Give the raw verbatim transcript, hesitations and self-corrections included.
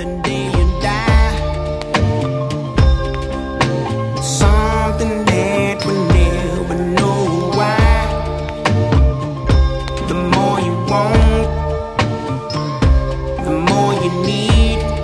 the day you die. Something that we never know why. The more you want, the more you need.